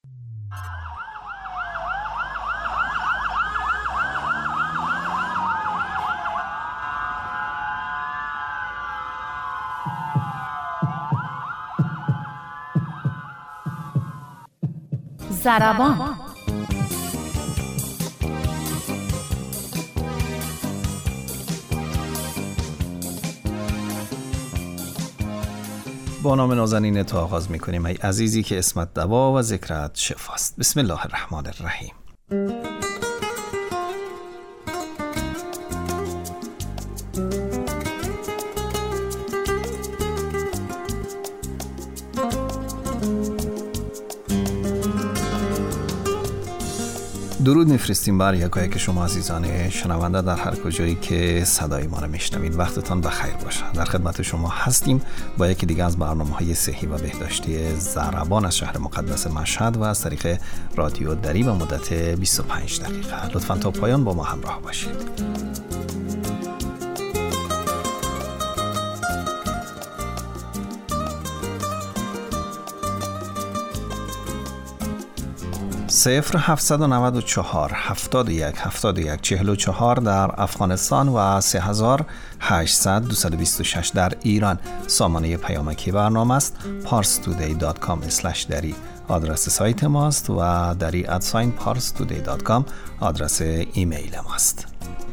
ضربان. با نام نازنین تا آغاز می‌کنیم. ای عزیزی که اسمت دوا و ذکرت شفاست. بسم الله الرحمن الرحیم. درود میفرستیم بر یکایک شما عزیزان شنونده در هر کجایی که صدای ما رو میشنوید. وقتتان بخیر باشه. در خدمت شما هستیم با یکی دیگه از برنامه‌های صحی و بهداشتی ضربان از شهر مقدس مشهد و از طریق رادیو دری به مدت 25 دقیقه. لطفاً تا پایان با ما همراه باشید. صفر 794 71 71 44 در افغانستان و 3800 226 در ایران سامانه پیامکی برنامه است. parstoday.com/dari آدرس سایت ماست و dari @parstoday.com آدرس ایمیل ماست.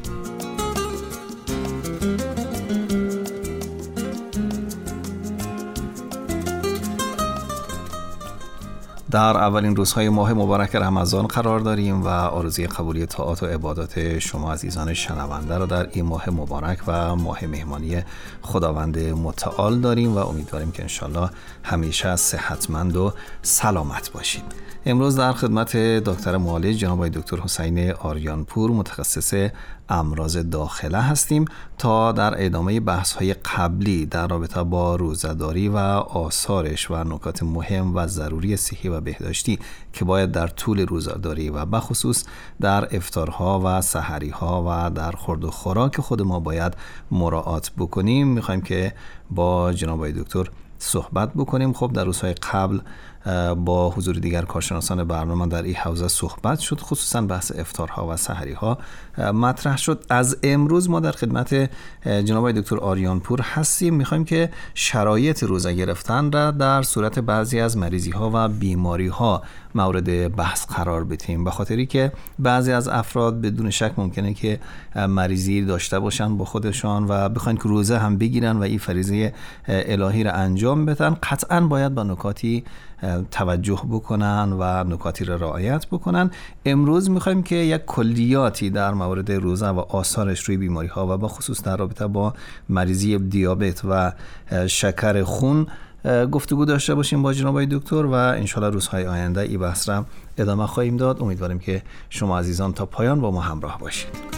در اولین روزهای ماه مبارک رمضان قرار داریم و آرزوی قبولی طاعات و عبادات شما عزیزان شنونده را در این ماه مبارک و ماه مهمانی خداوند متعال داریم و امیدواریم که انشالله همیشه صحتمند و سلامت باشید. امروز در خدمت دکتر معالج جناب دکتر حسین آریانپور متخصص امراض داخله هستیم تا در ادامه بحث‌های قبلی در رابطه با روزه‌داری و آثارش و نکات مهم و ضروری صحی و بهداشتی که باید در طول روزه‌داری و بخصوص در افطارها و سحری‌ها و در خورد و خوراک خود ما باید مراعات بکنیم. می‌خوایم که با جناب دکتر صحبت بکنیم. خب در روزهای قبل با حضور دیگر کارشناسان برنامه در این حوزه صحبت شد، خصوصا بحث افطارها و سحریها مطرح شد. از امروز ما در خدمت جناب دکتر آریانپور هستیم. میخوایم که شرایط روزه گرفتن را در صورت بعضی از مریضی ها و بیماری ها مورد بحث قرار بدیم، به خاطری که بعضی از افراد بدون شک ممکنه که مریضی داشته باشن با خودشان و بخواین که روزه هم بگیرن و این فریضه الهی را انجام بدن. قطعا باید با نکاتی توجه بکنن و نکاتی را رعایت بکنن. امروز میخوایم که یک کلیاتی در مورد روزه و آثارش روی بیماری ها و با خصوص در رابطه با مریضی دیابت و شکر خون گفتگو داشته باشیم با جناب دکتر و انشالله روزهای آینده این بحث را ادامه خواهیم داد. امیدواریم که شما عزیزان تا پایان با ما همراه باشید.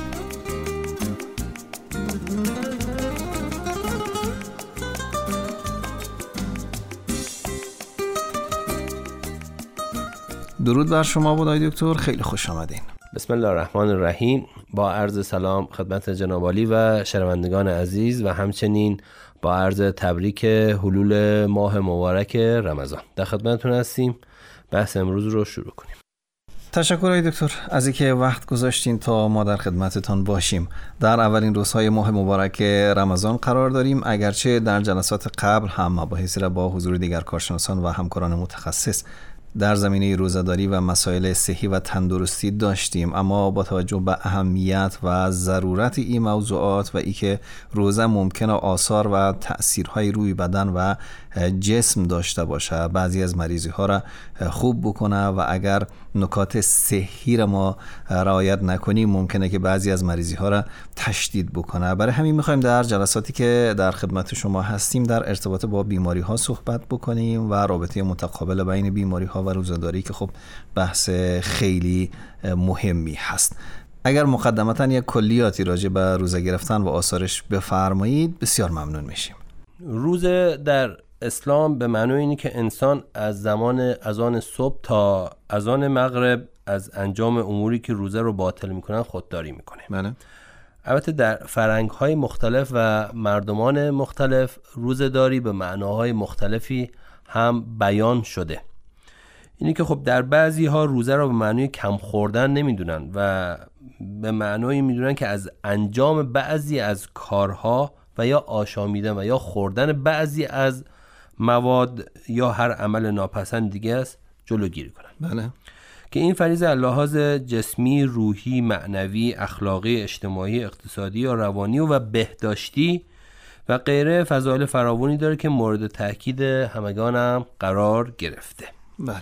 درود بر شما بود دکتر، خیلی خوش آمدین. بسم الله الرحمن الرحیم. با عرض سلام خدمت جناب عالی و شنوندگان عزیز و همچنین با عرض تبریک حلول ماه مبارک رمضان در خدمتتون هستیم. بحث امروز رو شروع کنیم. تشکر دکتر از اینکه وقت گذاشتین تا ما در خدمتتان باشیم. در اولین روزهای ماه مبارک رمضان قرار داریم، اگرچه در جلسات قبل هم مباحثی را با حضور دیگر کارشناسان و همکاران متخصص در زمینه روزه‌داری و مسائل صحی و تندرستی داشتیم، اما با توجه به اهمیت و ضرورت این موضوعات و ای که روزه ممکنه آثار و تأثیرهای روی بدن و جسم داشته باشه، بعضی از مریضی ها را خوب بکنه و اگر نکات صحی را ما رعایت نکنیم ممکنه که بعضی از مریضی ها را تشدید بکنه. برای همین میخوایم در جلساتی که در خدمت شما هستیم در ارتباط با بیماری ها صحبت بکنیم و رابطه متقابل بین بیماری ها و روزه‌داری که خب بحث خیلی مهمی هست. اگر مقدمتاً یک کلیاتی راجع به روزه گرفتن و آثارش بفرمایید بسیار ممنون میشیم. روزه در اسلام به معنی اینه که انسان از زمان اذان صبح تا اذان مغرب از انجام اموری که روزه رو باطل میکنن خودداری میکنه. بله. البته در فرهنگ‌های مختلف و مردمان مختلف روزه‌داری به معناهای مختلفی هم بیان شده. اینه که خب در بعضی ها روزه را به معنی کم خوردن نمیدونن و به معنی میدونن که از انجام بعضی از کارها و یا آشامیدن و یا خوردن بعضی از مواد یا هر عمل ناپسند دیگه است جلوگیری کنن. بله. که این فریضه از لحاظ جسمی، روحی، معنوی، اخلاقی، اجتماعی، اقتصادی یا روانی و بهداشتی و غیره فضایل فراوانی داره که مورد تأکید همگان هم قرار گرفته. بله.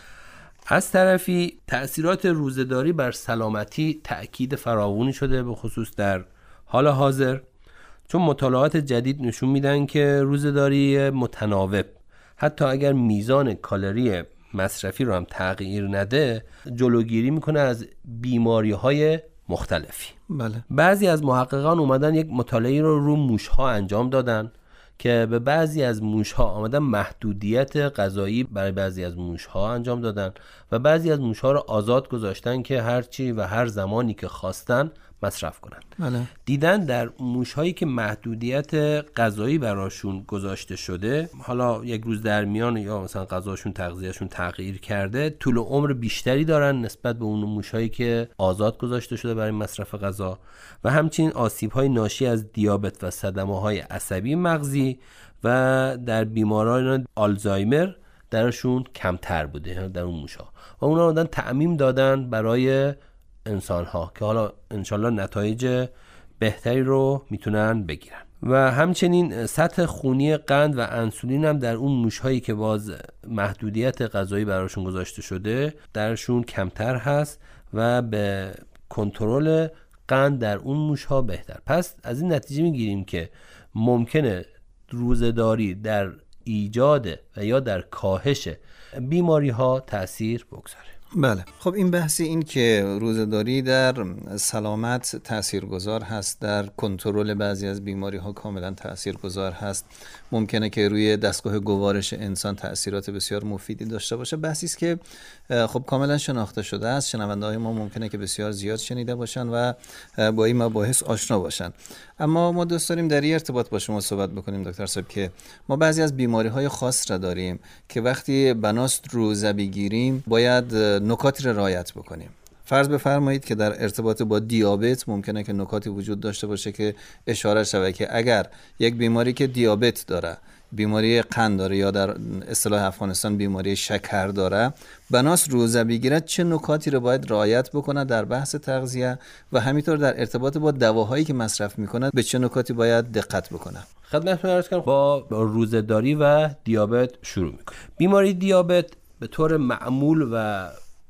از طرفی تأثیرات روزه‌داری بر سلامتی تأکید فراوانی شده، به خصوص در حال حاضر، چون مطالعات جدید نشون میدن که روزه‌داری متناوب حتی اگر میزان کالری مصرفی رو هم تغییر نده جلوگیری میکنه از بیماری‌های مختلفی. بله. بعضی از محققان اومدن یک مطالعه رو موش‌ها انجام دادن که به بعضی از موش‌ها آمدن محدودیت غذایی برای بعضی از موش‌ها انجام دادن و بعضی از موش‌ها رو آزاد گذاشتن که هر چی و هر زمانی که خواستن مصرف کنن. بله. دیدن در موش‌هایی که محدودیت غذایی براشون گذاشته شده، حالا یک روز در میان یا مثلا غذاشون تغذیه‌شون تغییر کرده، طول عمر بیشتری دارن نسبت به اون موش‌هایی که آزاد گذاشته شده برای مصرف غذا و همچنین آسیب‌های ناشی از دیابت و صدمه‌های عصبی مغزی و در بیماران آلزایمر درشون کمتر بوده در اون موش‌ها و اونا رو تعمیم دادن برای انسان ها که حالا انشالله نتایج بهتری رو میتونن بگیرن. و همچنین سطح خونی قند و انسولین هم در اون موش‌هایی که باز محدودیت غذایی براشون گذاشته شده درشون کمتر هست و به کنترل قند در اون موش‌ها بهتر. پس از این نتیجه میگیریم که ممکنه روزه‌داری در ایجاد و یا در کاهش بیماری‌ها تأثیر بگذاره. بله. خب این بحثی این که روزه‌داری در سلامت تاثیرگذار هست، در کنترل بعضی از بیماری ها کاملا تاثیرگذار هست، ممکنه که روی دستگاه گوارش انسان تاثیرات بسیار مفیدی داشته باشه، بحثی است که خب کاملا شناخته شده است. شنونده های ما ممکنه که بسیار زیاد شنیده باشن و با این مباحث آشنا باشن، اما ما دوست داریم در این ارتباط با شما صحبت بکنیم دکتر صاحب که ما بعضی از بیماری های خاص را داریم که وقتی بناست روزه بگیریم باید نکاتی را رعایت بکنیم. فرض بفرمایید که در ارتباط با دیابت ممکنه که نکاتی وجود داشته باشه که اشاره شود که اگر یک بیماری که دیابت داره، بیماری قند داره یا در اصطلاح افغانستان بیماری شکر داره، بناس روزه بگیرد چه نکاتی رو باید رعایت بکنه در بحث تغذیه و همینطور در ارتباط با دواهایی که مصرف میکنه به چه نکاتی باید دقت بکنه. خدمتتون عرض کنم با روزه‌داری و دیابت شروع میکنیم. بیماری دیابت به طور معمول و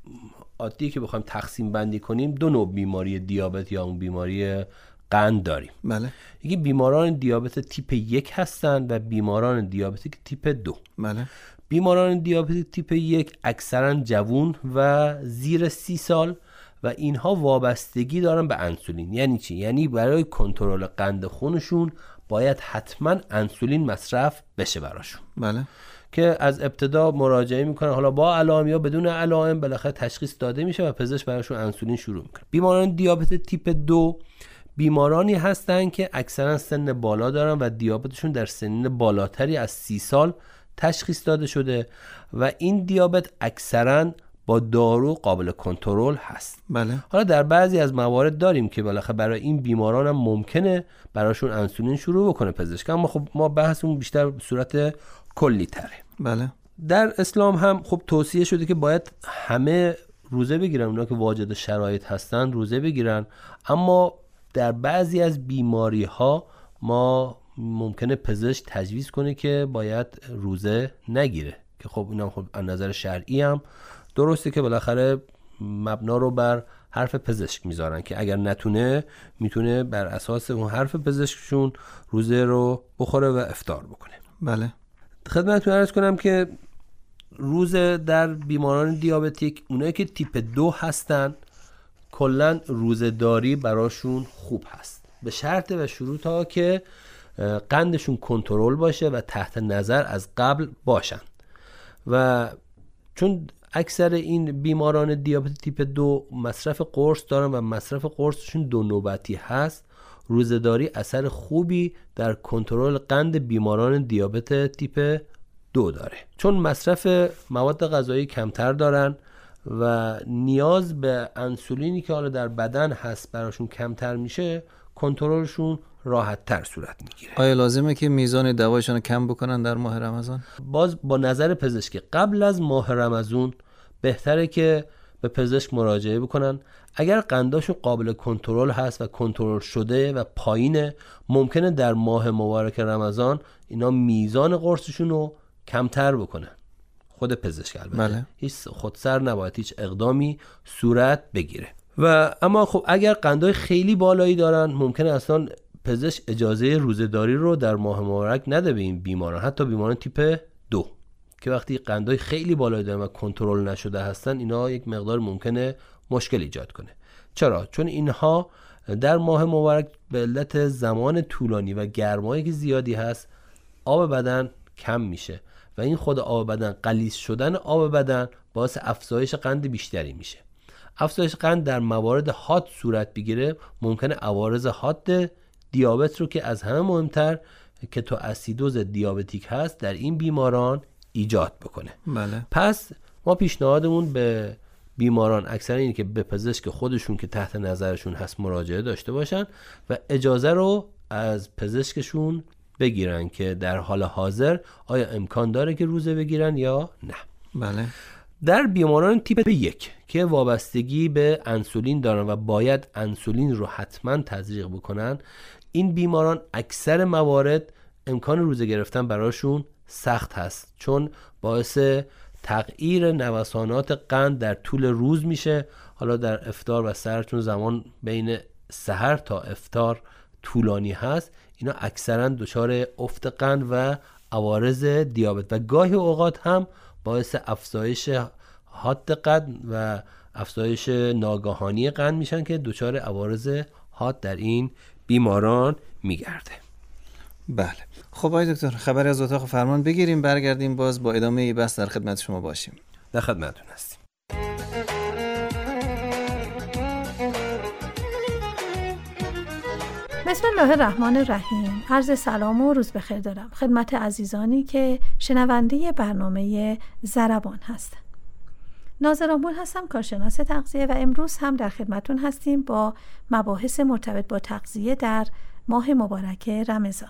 عادی که بخوایم تقسیم بندی کنیم دو نوع بیماری دیابت یا اون بیماری قند داریم. بله. یکی بیماران دیابت تیپ 1 هستند و بیماران دیابت تیپ 2. بله. بیماران دیابت تیپ 1 اکثرا جوان و زیر 30 سال و اینها وابستگی دارن به انسولین. یعنی چی؟ یعنی برای کنترل قند خونشون باید حتما انسولین مصرف بشه براشون. بله. که از ابتدا مراجعه میکنن، حالا با علائم یا بدون علائم، بالاخره تشخیص داده میشه و پزشک براشون انسولین شروع میکنه. بیماران دیابت تیپ 2 بیمارانی هستن که اکثرا سن بالا دارن و دیابتشون در سنین بالاتری از 30 سال تشخیص داده شده و این دیابت اکثرا با دارو قابل کنترل هست. بله. حالا در بعضی از موارد داریم که بالاخره برای این بیماران هم ممکنه براشون انسولین شروع بکنه پزشک، اما خب ما بحثمون بیشتر به صورت کلی تره. بله. در اسلام هم خب توصیه شده که باید همه روزه بگیرن، اونا که واجد شرایط هستن روزه بگیرن، اما در بعضی از بیماری ها ما ممکنه پزشک تجویز کنه که باید روزه نگیره که خب اینا خب از نظر شرعی هم درسته که بالاخره مبنا رو بر حرف پزشک میذارن که اگر نتونه میتونه بر اساس اون حرف پزشکشون روزه رو بخوره و افطار بکنه. بله. خدمتتون عرض کنم که روزه در بیماران دیابتیک، اونایی که تیپ 2 هستن، کلن روزه داری براشون خوب هست به شرط و شروط ها که قندشون کنترل باشه و تحت نظر از قبل باشن و چون اکثر این بیماران دیابت تیپ 2 مصرف قرص دارن و مصرف قرصشون 2 نوبتی هست، روزه‌داری اثر خوبی در کنترل قند بیماران دیابت تیپ 2 داره، چون مصرف مواد غذایی کمتر دارن و نیاز به انسولینی که حالا در بدن هست براشون کمتر میشه، کنترلشون راحت تر صورت میگیره. آیا لازمه که میزان دوایشون رو کم بکنن در ماه رمضان؟ باز با نظر پزشک قبل از ماه رمضان بهتره که به پزشک مراجعه بکنن. اگر قنداشون قابل کنترل هست و کنترل شده و پایینه، ممکنه در ماه مبارک رمضان اینا میزان قرصشون رو کمتر بکنن. خود پزشک البته. بله. هیچ خودسر نباید هیچ اقدامی صورت بگیره. و اما خب اگر قندای خیلی بالایی دارن، ممکنه اصلا پزشک اجازه روزه‌داری رو در ماه مبارک نده به این بیماران، حتی بیماران تیپ 2 که وقتی قندای خیلی بالایی دارن و کنترل نشده هستن، اینا یک مقدار ممکنه مشکل ایجاد کنه. چرا؟ چون اینها در ماه مبارک به علت زمان طولانی و گرمایی که زیادی هست، آب بدن کم میشه و این خود آب بدن، غلیظ شدن آب بدن باعث افزایش قند بیشتری میشه. افزایش قند در موارد حاد صورت بگیره، ممکنه عوارض حاد دیابت رو که از همه مهمتر کتو اسیدوز دیابتیک هست در این بیماران ایجاد بکنه. بله. پس ما پیشنهادمون به بیماران اکثرا اینه که به پزشک خودشون که تحت نظرشون هست مراجعه داشته باشن و اجازه رو از پزشکشون بگیرن که در حال حاضر آیا امکان داره که روزه بگیرن یا نه. بله. در بیماران تیپ 1 که وابستگی به انسولین دارن و باید انسولین رو حتما تزریق بکنن، این بیماران اکثر موارد امکان روزه گرفتن براشون سخت هست، چون باعث تغییر نوسانات قند در طول روز میشه. حالا در افطار و سحر، چون زمان بین سحر تا افطار طولانی هست، اینا اکثرا دچار افت قند و عوارض دیابت و گاهی اوقات هم باعث افزایش حاد قند و افزایش ناگهانی قند میشن که دچار عوارض حاد در این بیماران میگرده. بله. خب آقای دکتر، خبری از اتاق فرمان بگیریم، برگردیم باز با ادامه بحث در خدمت شما باشیم. در خدمتتون هستیم. بسم الله الرحمن الرحیم. عرض سلام و روز بخیر دارم خدمت عزیزانی که شنونده برنامه ضربان هستند. ناظرآمون هستم، کارشناس تغذیه، و امروز هم در خدمتون هستیم با مباحث مرتبط با تغذیه در ماه مبارک رمضان.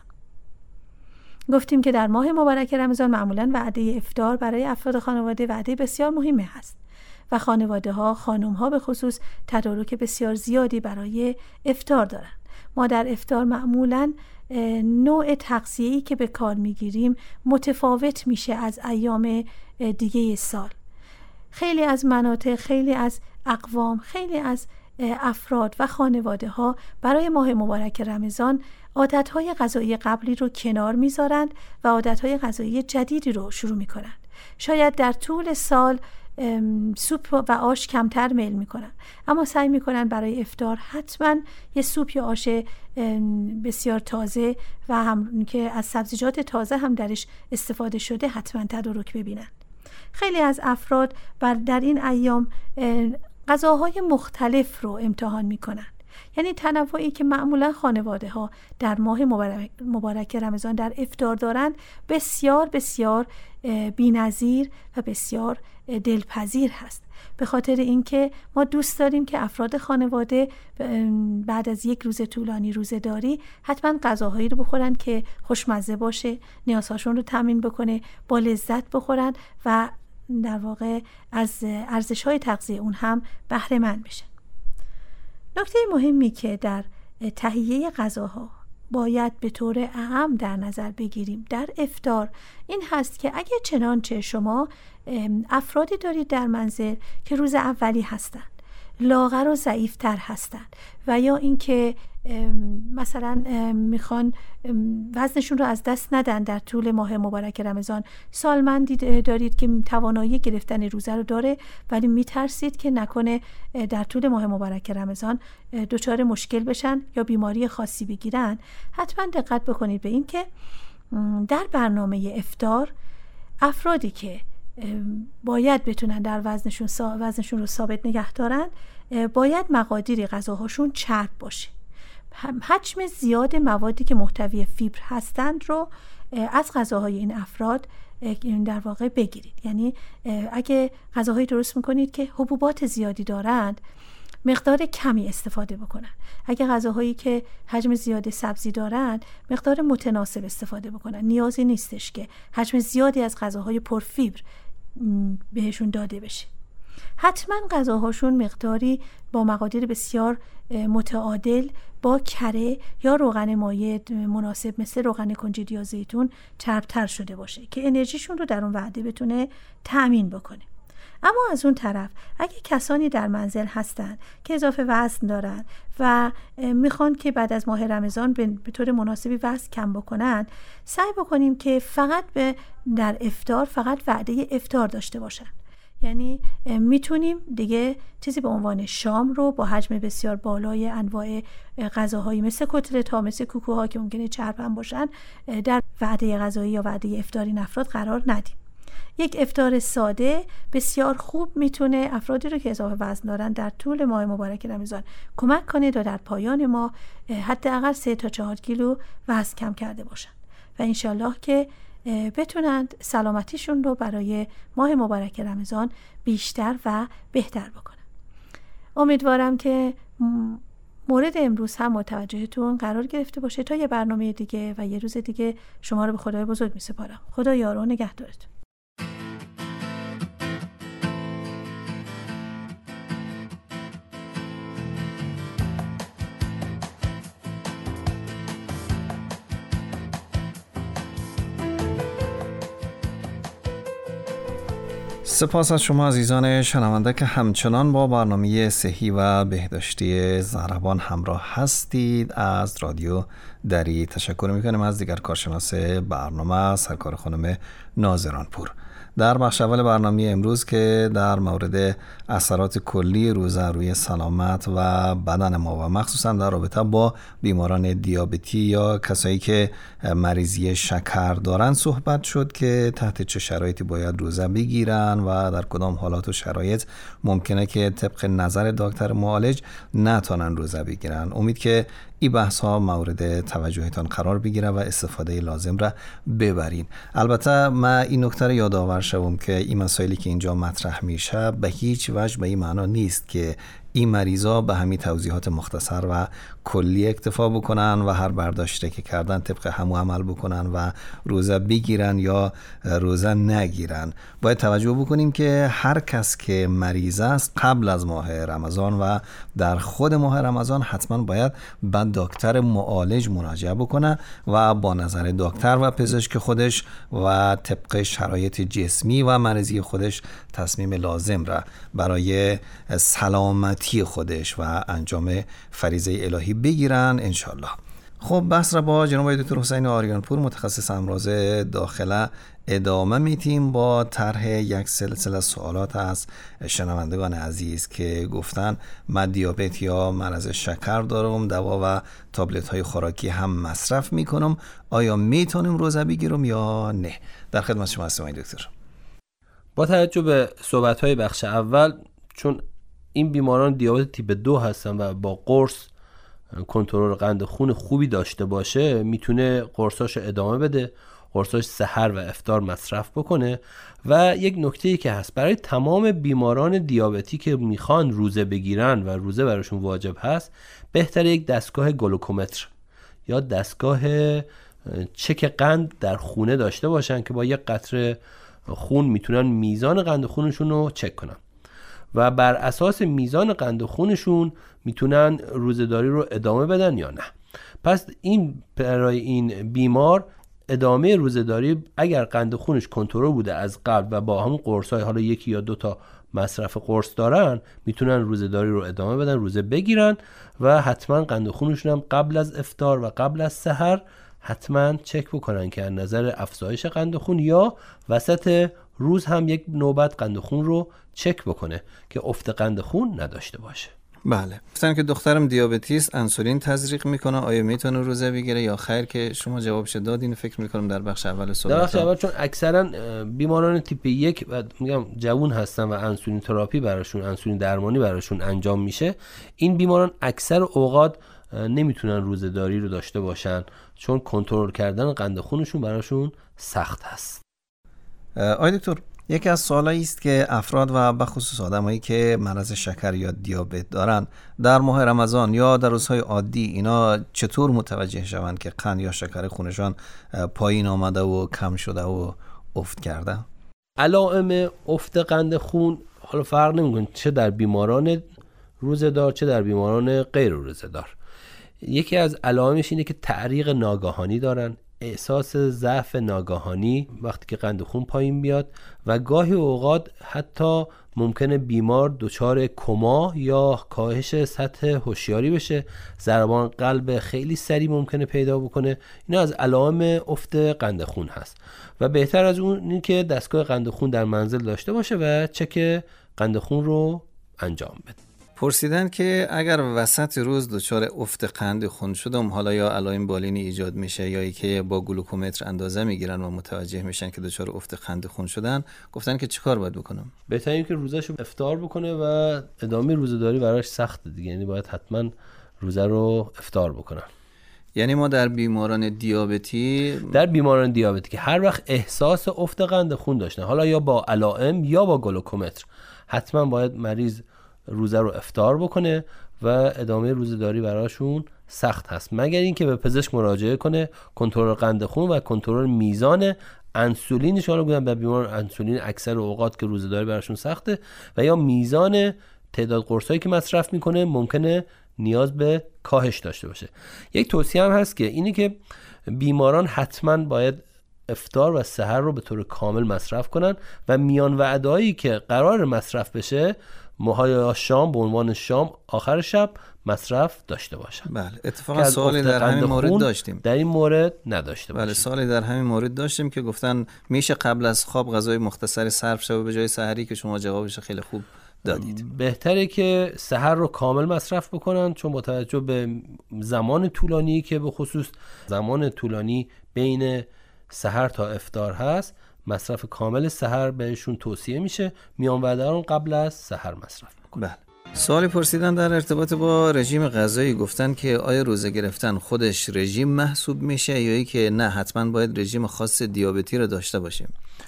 گفتیم که در ماه مبارک رمضان معمولاً وعده افطار برای افراد خانواده وعده بسیار مهمی هست و خانواده ها، خانم ها به خصوص، تدارک بسیار زیادی برای افطار دارند. ما در افطار معمولاً نوع تغذیه‌ای که به کار میگیریم متفاوت میشه از ایام دیگه سال. خیلی از مناطق، خیلی از اقوام، خیلی از افراد و خانواده ها برای ماه مبارک رمضان عادتهای غذایی قبلی رو کنار میذارند و عادتهای غذایی جدیدی رو شروع میکنند. شاید در طول سال سوپ و آش کمتر میل میکنن، اما سعی میکنن برای افطار حتما یه سوپ یا آش بسیار تازه و هم که از سبزیجات تازه هم درش استفاده شده حتما تدارک ببینن. خیلی از افراد در این ایام غذاهای مختلف رو امتحان میکنن، یعنی تنوعی که معمولا خانواده ها در ماه مبارک رمضان در افطار دارند بسیار بسیار بی‌نظیر و بسیار دلپذیر هست. به خاطر اینکه ما دوست داریم که افراد خانواده بعد از یک روز طولانی روزه‌داری حتما غذاهایی رو بخورن که خوشمزه باشه، نیازهاشون رو تامین بکنه، با لذت بخورن و در واقع از ارزش‌های تغذیه اون هم بهره مند بشن. نکته مهمی که در تهیه غذاها باید به طور اعم در نظر بگیریم در افطار این هست که اگه چنانچه شما افرادی دارید در منزل که روز اولی هستند، لاغر و ضعیفتر هستند و یا اینکه مثلا میخوان وزنشون رو از دست ندن در طول ماه مبارک رمضان، سالمندی دارید که توانایی گرفتن روزه رو داره ولی میترسید که نکنه در طول ماه مبارک رمضان دچار مشکل بشن یا بیماری خاصی بگیرن، حتما دقت بکنید به این که در برنامه افطار افرادی که باید بتونن در وزنشون رو ثابت نگه دارن باید مقادیر غذاهاشون چرب باشه. حجم زیاد موادی که محتوی فیبر هستند رو از غذاهای این افراد در واقع بگیرید. یعنی اگه غذاهایی درست میکنید که حبوبات زیادی دارند، مقدار کمی استفاده بکنن. اگه غذاهایی که حجم زیاد سبزی دارند، مقدار متناسب استفاده بکنن. نیازی نیستش که حجم زیادی از غذاهای پرفیبر بهشون داده بشه. حتما غذاهاشون مقداری با مقادیر بسیار متعادل با کره یا روغن مایع مناسب مثل روغن کنجد یا زیتون چربتر شده باشه که انرژیشون رو در اون وعده بتونه تأمین بکنه. اما از اون طرف اگه کسانی در منزل هستن که اضافه وزن دارن و میخوان که بعد از ماه رمضان به طور مناسبی وزن کم بکنن، سعی بکنیم که فقط در افطار فقط وعده افطار داشته باشن. یعنی میتونیم دیگه چیزی به عنوان شام رو با حجم بسیار بالای انواع غذاهایی مثل کتلت ها، مثل کوکوها که ممکنه چرب هم باشن، در وعده غذایی یا وعده افطاری این افراد قرار ندیم. یک افطار ساده بسیار خوب میتونه افرادی رو که اضافه وزن دارن در طول ماه مبارک رمضان کمک کنه تا در پایان ماه حداقل 3 تا 4 کیلو وزن کم کرده باشن و انشالله که بتونند سلامتیشون رو برای ماه مبارک رمضان بیشتر و بهتر بکنن. امیدوارم که مورد امروز هم متوجهتون قرار گرفته باشه. تا یه برنامه دیگه و یه روز دیگه شما رو به خدای بزرگ میسپارم. خدا یار و نگهدارتون. سپاس از شما عزیزان شنونده که همچنان با برنامه صحی و بهداشتی ضربان همراه هستید. از رادیو دری تشکر میکنیم از دیگر کارشناس برنامه سرکار خانم ناظرانپور. در بخش اول برنامه امروز که در مورد اثرات کلی روزه روی سلامت و بدن ما و مخصوصا در رابطه با بیماران دیابتی یا کسایی که مریضی شکر دارن صحبت شد که تحت چه شرایطی باید روزه بگیرن و در کدام حالات و شرایط ممکنه که طبق نظر دکتر معالج نتونن روزه بگیرن. امید که این بحث ها مورد توجهتان قرار بگیره و استفاده لازم را ببرین. البته من این نکته رو یادآور شوم که این مسائلی که اینجا مطرح میشه به هیچ وجه به این معنا نیست که این مریضا به همین توضیحات مختصر و کلی اکتفا بکنن و هر برداشته که کردن طبق همو عمل بکنن و روزه بگیرن یا روزه نگیرن. باید توجه بکنیم که هر کس که مریض است قبل از ماه رمضان و در خود ماه رمضان حتما باید به دکتر معالج مراجعه بکنه و با نظر دکتر و پزشک خودش و طبق شرایط جسمی و مرضی خودش تصمیم لازم را برای سلامتی خودش و انجام فریضه الهی بگیرن انشالله. خب بحث را با جناب دکتر حسین آریانپور متخصص امراض داخله ادامه میتیم با طرح یک سلسله سوالات از شنوندگان عزیز که گفتن من دیابت یا مرض شکر دارم، دوا و تابلت های خوراکی هم مصرف میکنم، آیا میتونم روزه بگیرم یا نه؟ در خدمت شما هستم دکتر. با توجه به صحبت‌های بخش اول، چون این بیماران دیابت تیپ 2 هستن و با قرص کنترل قند خون خوبی داشته باشه، میتونه قرصاشو ادامه بده، قرصاش سحر و افطار مصرف بکنه. و یک نکته‌ای که هست برای تمام بیماران دیابتی که میخوان روزه بگیرن و روزه براشون واجب هست، بهتره یک دستگاه گلوکومتر یا دستگاه چک قند در خونه داشته باشن که با یک قطره خون میتونن میزان قند خونشون رو چک کنن و بر اساس میزان قند خونشون میتونن روزه‌داری رو ادامه بدن یا نه. پس این برای این بیمار ادامه روزه‌داری اگر قند خونش کنترل بوده از قبل و با همون قرص‌های، حالا 1 یا 2 تا مصرف قرص دارن، میتونن روزه‌داری رو ادامه بدن، روزه بگیرن و حتما قند خونشون هم قبل از افطار و قبل از سحر حتما چک بکنن که از نظر افزایش قند خون یا وسط روز هم یک نوبت قند خون رو چک بکنه که افت قند خون نداشته باشه. بله. گفتن که دخترم دیابتی است، انسولین تزریق میکنه، آیا میتونه روزه بگیره یا خیر؟ که شما جوابش دادین فکر میکنم در بخش اول صحبت. در بخش اول، چون اکثرا بیماران تیپ 1 و میگم جوون هستن و انسولین تراپی براشون، انسولین درمانی براشون انجام میشه، این بیماران اکثر اوقات نمیتونن روزه‌داری رو داشته باشن چون کنترل کردن قند خونشون براشون سخت هست. آقای دکتر، یکی از سوالایی است که افراد و به خصوص آدمایی که مرض شکر یا دیابت دارن در ماه رمضان یا در روزهای عادی اینا چطور متوجه شوند که قند یا شکر خونشان پایین آمده و کم شده و افت کرده؟ علائم افت قند خون حالا فرق نمی‌کنه چه در بیماران روزه‌دار چه در بیماران غیر روزه‌دار. یکی از علائمش اینه که تعریق ناگهانی دارن، احساس ضعف ناگهانی وقتی که قند خون پایین بیاد و گاهی اوقات حتی ممکنه بیمار دچار کما یا کاهش سطح هوشیاری بشه، ضربان قلب خیلی سریع ممکنه پیدا بکنه. اینا از علائم افت قند خون هست و بهتر از اون اینه که دستگاه قند خون در منزل داشته باشه و چک قند خون رو انجام بده. پرسیدن که اگر وسط روز دچار افت قند خون شدم، حالا یا علائم بالینی ایجاد میشه یا که با گلوکومتر اندازه میگیرن و متوجه میشن که دچار افت قند خون شدن، گفتن که چیکار باید بکنم؟ بهتره اینکه روزه‌شو افطار بکنه و ادامه روزه‌داری براش سخته دیگه، یعنی باید حتما روزه رو افطار بکنن. یعنی ما در بیماران دیابتی که هر وقت احساس افت قند خون داشتن، حالا یا با علائم یا با گلوکومتر، حتما باید مریض روزه رو افطار بکنه و ادامه روزه‌داری براشون سخت هست، مگر اینکه به پزشک مراجعه کنه، کنترل قند خون و کنترل میزان انسولینش. حالا بودن به بیمار انسولین اکثر اوقات که روزه‌داری براشون سخته و یا میزان تعداد قرصایی که مصرف میکنه ممکنه نیاز به کاهش داشته باشه. یک توصیه هم هست که اینی که بیماران حتما باید افطار و سحر رو به طور کامل مصرف کنن و میان وعده‌ای که قرار مصرف بشه یا شام به عنوان شام آخر شب مصرف داشته باشن. بله، اتفاقا سوالی در همین مورد داشتیم. در این مورد نداشته باشیم. بله، سوالی در همین مورد داشتیم که گفتن میشه قبل از خواب غذای مختصری صرف شه به جای سحری، که شما جوابش خیلی خوب دادید. بهتره که سحر رو کامل مصرف بکنن، چون با توجه به زمان طولانی که به خصوص زمان طولانی بین سحر تا افطار هست، مصرف کامل سحر بهشون توصیه میشه. میان وعده رو قبل از سحر مصرف بکنن. بله. سوالی پرسیدن در ارتباط با رژیم غذایی، گفتن که آیا روزه گرفتن خودش رژیم محسوب میشه یا ای که نه حتما باید رژیم خاص دیابتی رو داشته باشیم؟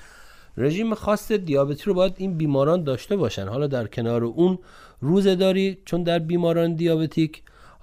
رژیم خاص دیابتی رو باید این بیماران داشته باشن. حالا در کنار اون روزه‌داری، چون در بیماران دیابتیک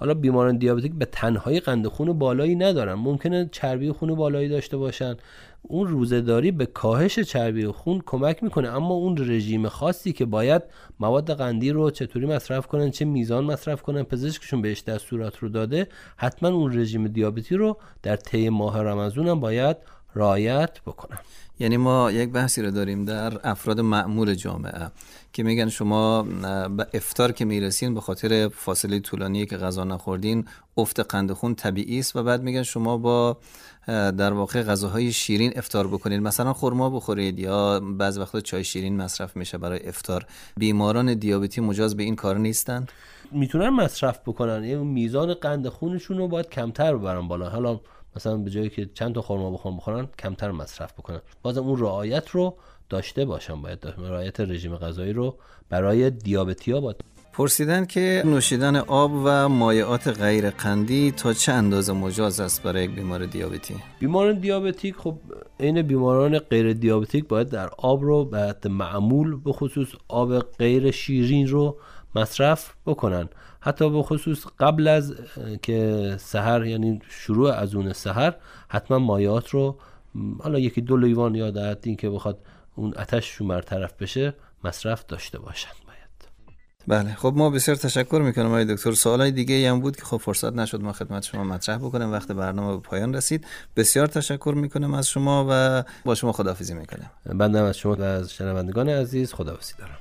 به تنهایی قند خون بالایی ندارن، ممکنه چربی خون بالایی داشته باشن. اون روزه‌داری به کاهش چربی خون کمک میکنه، اما اون رژیم خاصی که باید مواد قندی رو چطوری مصرف کنن، چه میزان مصرف کنن، پزشکشون بهش دستورات رو داده، حتما اون رژیم دیابتی رو در طی ماه رمضان هم باید رعایت بکنن. یعنی ما یک بحثی رو داریم در افراد مأمور جامعه که میگن شما به افطار که میرسین به خاطر فاصله طولانی که غذا نخوردین افت قند خون طبیعی است و بعد میگن شما با در واقع غذاهای شیرین افطار بکنید، مثلا خرما بخورید یا بعض وقتا چای شیرین مصرف میشه برای افطار. بیماران دیابتی مجاز به این کار نیستن؟ میتونن مصرف بکنن، یعنی میزان قند خونشون رو باید کمتر ببرن بالا. حالا مثلا به جایی که چند تا خرما بخورن کمتر مصرف بکنن. بازم اون رعایت رو داشته باشن، باید رعایت رژیم غذایی رو برای دیابتی‌ها باید. پرسیدن که نوشیدن آب و مایعات غیر قندی تا چه اندازه مجاز است برای یک بیمار دیابتی؟ بیماران دیابتیک خب عین بیماران غیر دیابتیک باید در آب رو به حد معمول، به خصوص آب غیر شیرین رو مصرف بکنن. حتی به خصوص قبل از که سحر، یعنی شروع اذان سحر، حتما مایعات رو حالا 1-2 لیوان یا در حد این که بخواد اون آتششون برطرف بشه مصرف داشته باشن. بله، خب ما بسیار تشکر میکنم آقای دکتر. سوالای دیگه هم بود که خب فرصت نشد ما خدمت شما مطرح بکنم، وقت برنامه به پایان رسید. بسیار تشکر میکنم از شما و با شما خداحافظی میکنم. بنده از شما و از شنوندگان عزیز خداحافظی دارم.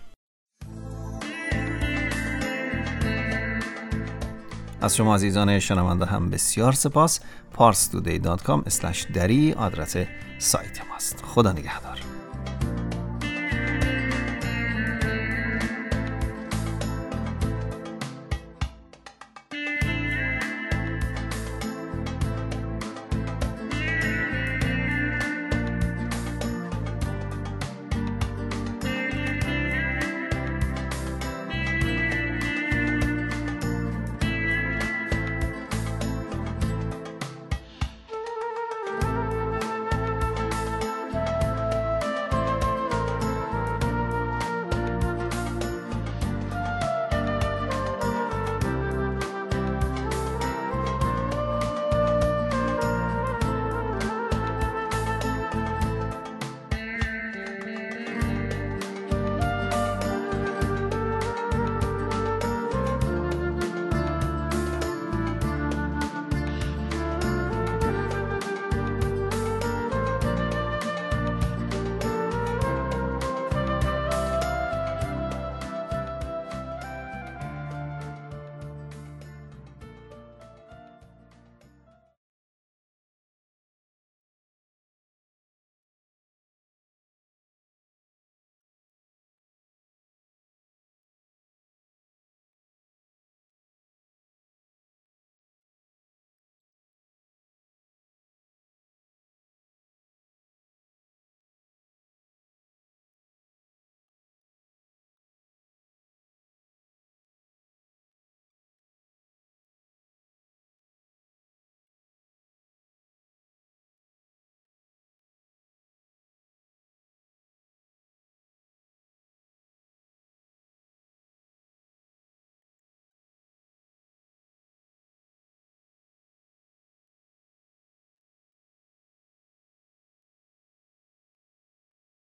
از شما عزیزان شنونده هم بسیار سپاس. parstoday.com/dari آدرس سایت ماست. خدا نگهدار.